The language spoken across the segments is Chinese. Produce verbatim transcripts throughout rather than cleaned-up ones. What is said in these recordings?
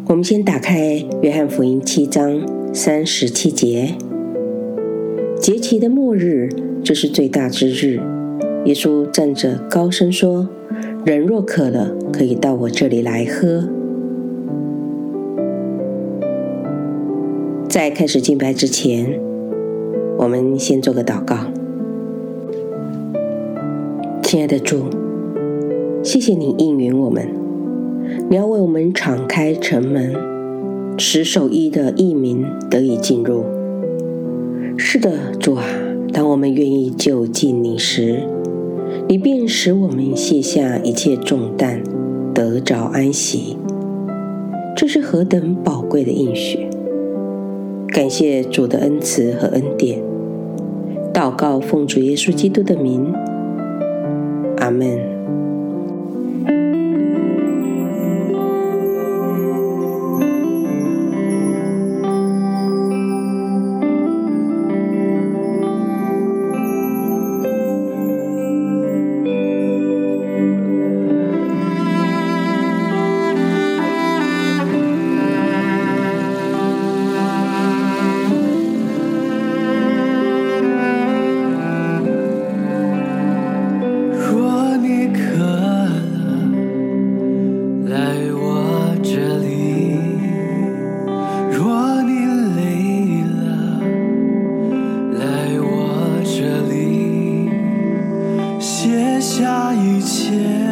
我们先打开约翰福音七章三十七节。节期的末日，这是最大之日。耶稣站着高声说：人若渴了，可以到我这里来喝。在开始敬拜之前，我们先做个祷告。亲爱的主，谢谢你应允我们，你要为我们敞开城门，使守义的义民得以进入。是的，主啊，当我们愿意就近你时，你便使我们卸下一切重担，得着安息。这是何等宝贵的应许！感谢主的恩慈和恩典，祷告奉主耶稣基督的名，阿们。 下一切，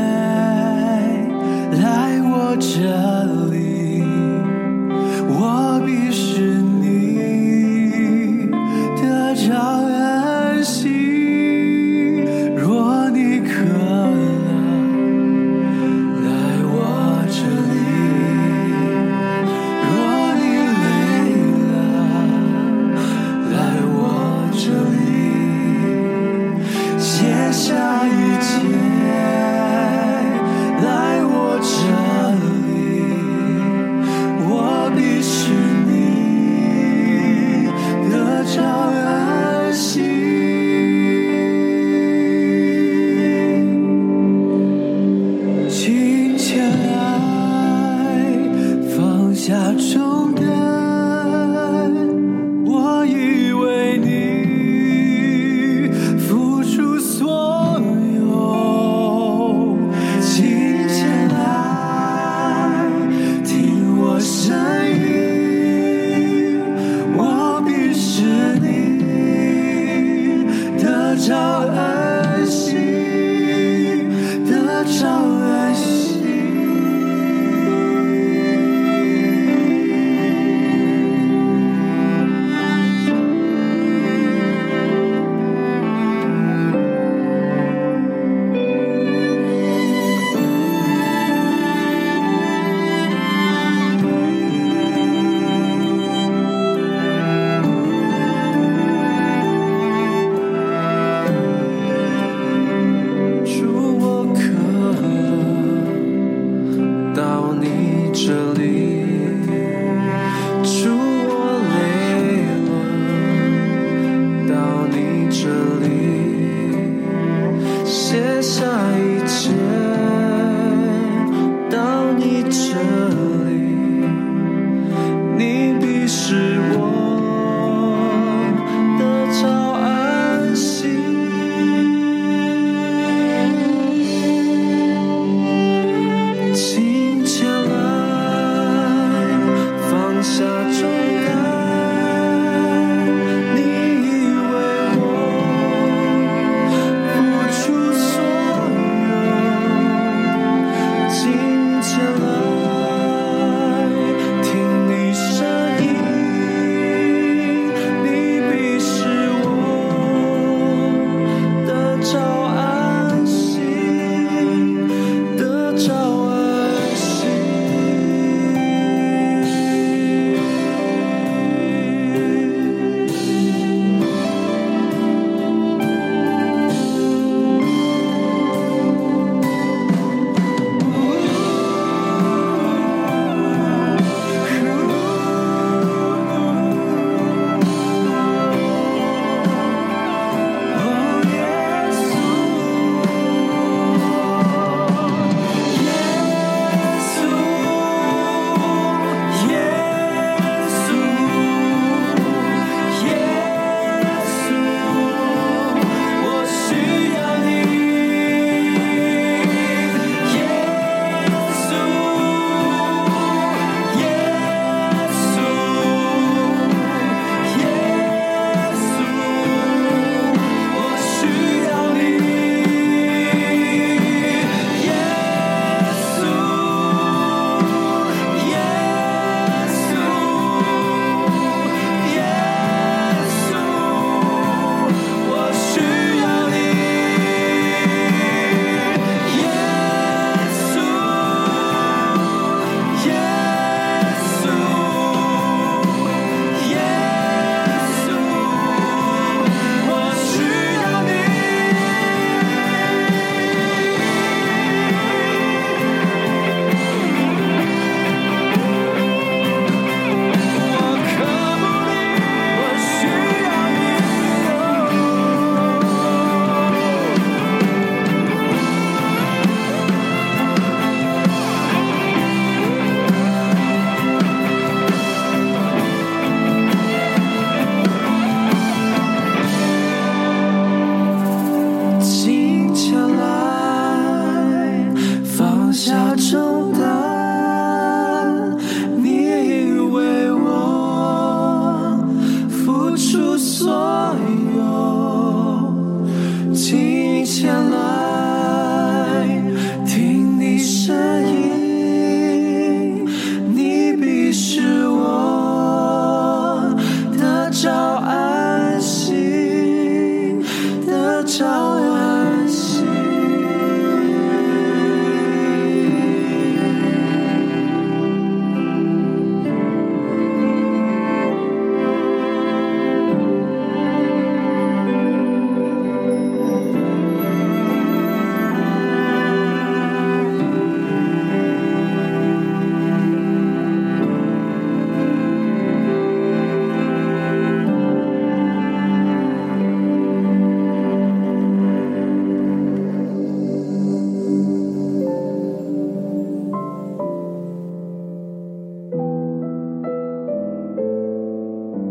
来我这里，我必使你得着安息。若你渴了，来我这里；若你累了，来我这里。卸下一切，来我这里，我必使你得着安息。请前来，放下重担，我已为你付出所有。请前来，听我声音，我必使你得着安息，得着安息。这里，主我累了，到你这里，卸下一切，到你这里，你必使我得着安息。请前来，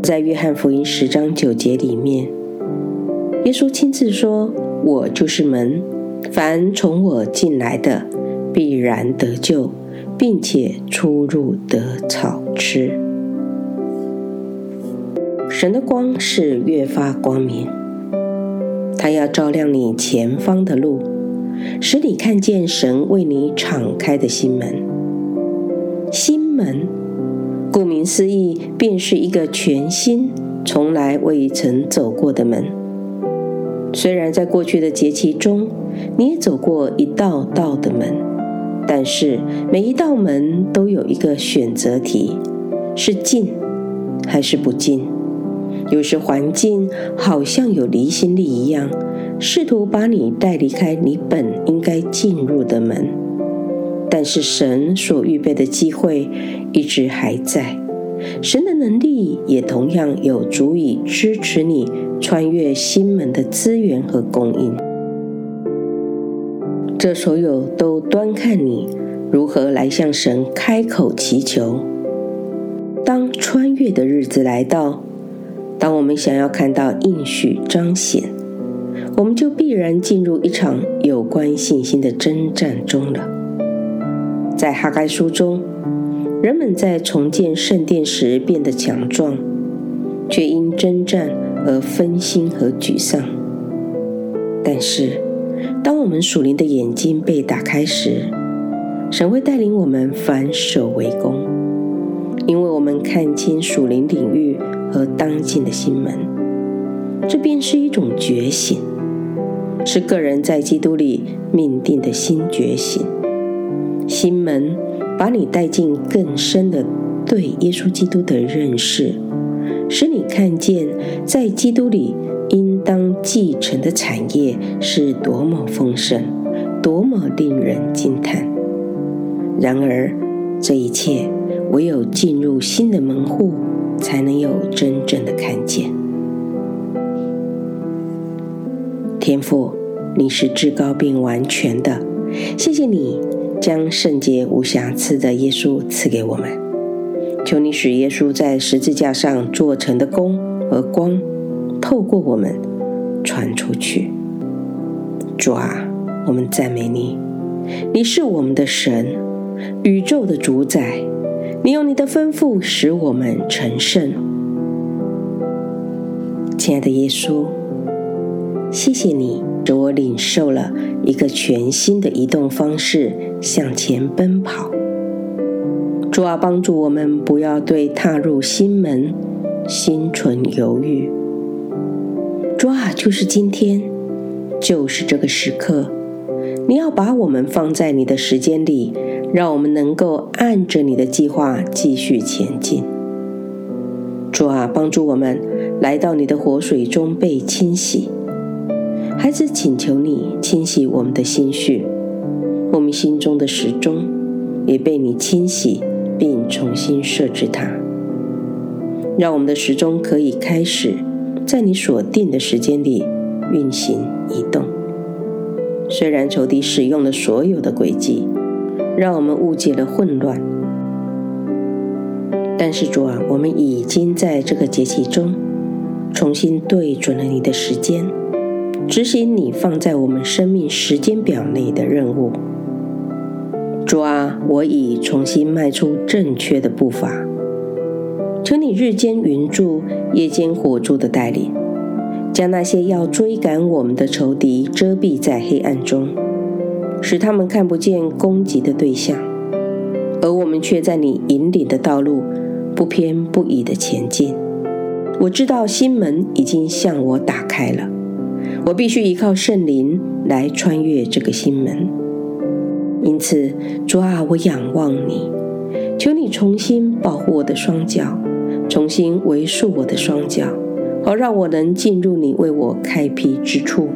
在约翰福音十章九节里面，耶稣亲自说：我就是门，凡从我进来的必然得救，并且出入得草吃。神的光是越发光明，它要照亮你前方的路，使你看见神为你敞开的心门。心门顾名思义，便是一个全新从来未曾走过的门。虽然在过去的节期中，你也走过一道道的门，但是每一道门都有一个选择题，是进还是不进。有时环境好像有离心力一样，试图把你带离开你本应该进入的门，但是神所预备的机会一直还在，神的能力也同样有足以支持你穿越心门的资源和供应。这所有都端看你如何来向神开口祈求。当穿越的日子来到，当我们想要看到应许彰显，我们就必然进入一场有关信心的征战中了。在哈该书中，人们在重建圣殿时变得强壮，却因征战而分心和沮丧。但是当我们属灵的眼睛被打开时，神会带领我们反守为攻，因为我们看清属灵领域和当进的心门。这便是一种觉醒，是个人在基督里命定的新觉醒。心门把你带进更深的对耶稣基督的认识，使你看见在基督里应当继承的产业是多么丰盛，多么令人惊叹。然而这一切唯有进入新的门户，才能有真正的看见。天父，你是至高并完全的，谢谢你将圣洁无瑕疵的耶稣赐给我们。求你使耶稣在十字架上做成的功和光，透过我们传出去。主啊，我们赞美你，你是我们的神，宇宙的主宰，你用你的吩咐使我们成圣。亲爱的耶稣，谢谢你使我领受了一个全新的移动方式，向前奔跑。主啊，帮助我们不要对踏入新门心存犹豫。主啊，就是今天，就是这个时刻，你要把我们放在你的时间里，让我们能够按着你的计划继续前进。主啊，帮助我们来到你的活水中被清洗。孩子，请求你清洗我们的心绪，我们心中的时钟也被你清洗并重新设置它，让我们的时钟可以开始在你所定的时间里运行移动。虽然仇敌使用了所有的诡计，让我们误解了混乱，但是主啊，我们已经在这个节期中重新对准了你的时间，执行你放在我们生命时间表内的任务。主啊，我已重新迈出正确的步伐，求你日间云柱夜间火柱的带领，将那些要追赶我们的仇敌遮蔽在黑暗中，使他们看不见攻击的对象，而我们却在你引领的道路不偏不倚的前进。我知道心门已经向我打开了，我必须依靠圣灵来穿越这个心门。因此，主啊，我仰望你，求你重新保护我的双脚，重新围束我的双脚，好让我能进入你为我开辟之处。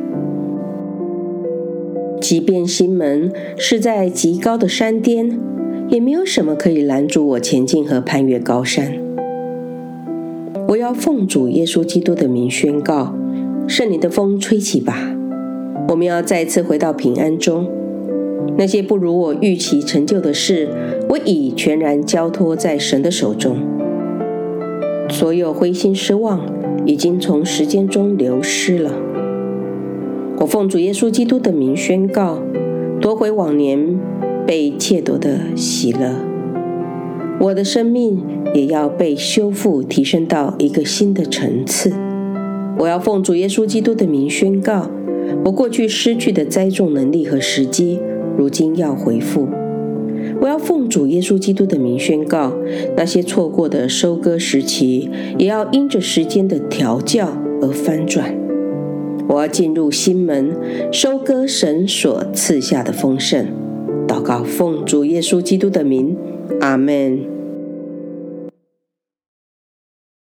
即便心门是在极高的山巅，也没有什么可以拦阻我前进和攀越高山。我要奉主耶稣基督的名宣告，圣灵的风吹起吧，我们要再次回到平安中。那些不如我预期成就的事，我已全然交托在神的手中。 所有灰心失望已经从时间中流失了。我奉主耶稣基督的名宣告，夺回往年被窃夺的喜乐。我的生命也要被修复，提升到一个新的层次。我要奉主耶稣基督的名宣告，我过去失去的栽种能力和时机，如今要回复。我要奉主耶稣基督的名宣告，那些错过的收割时期，也要因着时间的调教而翻转。我要进入新门，收割神所赐下的丰盛。祷告奉主耶稣基督的名，阿们。